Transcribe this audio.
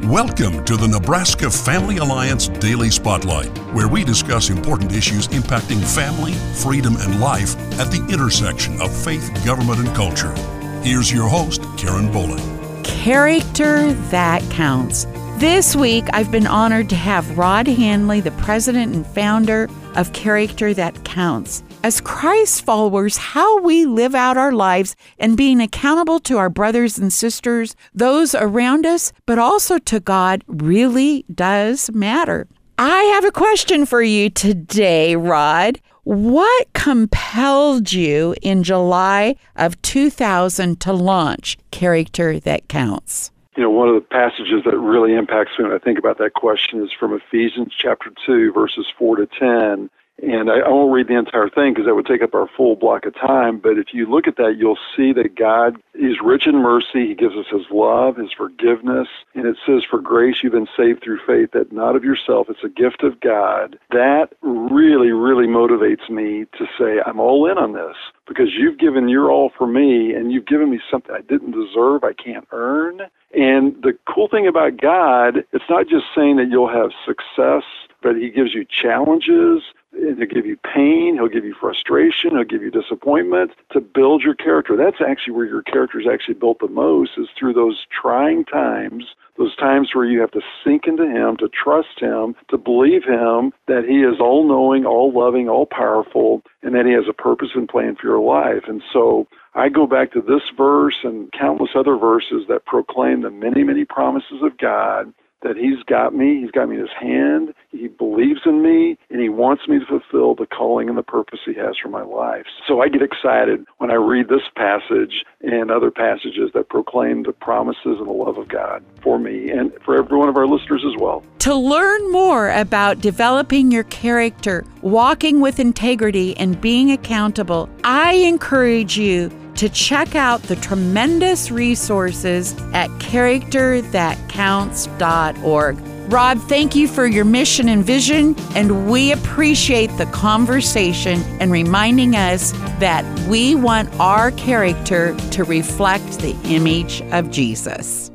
Welcome to the Nebraska Family Alliance Daily Spotlight, where we discuss important issues impacting family, freedom, and life at the intersection of faith, government, and culture. Here's your host, Karen Bowling. Character that counts. This week, I've been honored to have Rod Handley, the president and founder of Character That Counts. As Christ followers, how we live out our lives and being accountable to our brothers and sisters, those around us, but also to God really does matter. I have a question for you today, Rod. What compelled you in July of 2000 to launch Character That Counts? One of the passages that really impacts me when I think about that question is from Ephesians chapter 2, verses 4 to 10. And I won't read the entire thing because that would take up our full block of time. But if you look at that, you'll see that God is rich in mercy. He gives us His love, His forgiveness. And it says, for grace you've been saved through faith, that not of yourself. It's a gift of God. That really, really motivates me to say, I'm all in on this because you've given your all for me and you've given me something I didn't deserve, I can't earn. And the cool thing about God, it's not just saying that you'll have success, but He gives you challenges. He'll give you pain, He'll give you frustration, He'll give you disappointment to build your character. That's actually where your character is actually built the most, is through those trying times, those times where you have to sink into Him, to trust Him, to believe Him that He is all-knowing, all-loving, all-powerful, and that He has a purpose and plan for your life. And so I go back to this verse and countless other verses that proclaim the many, many promises of God, that He's got me in His hand, He believes in me, and He wants me to fulfill the calling and the purpose He has for my life. So I get excited when I read this passage and other passages that proclaim the promises and the love of God for me and for every one of our listeners as well. To learn more about developing your character, walking with integrity, and being accountable, I encourage you to check out the tremendous resources at characterthatcounts.org. Rod, thank you for your mission and vision, and we appreciate the conversation and reminding us that we want our character to reflect the image of Jesus.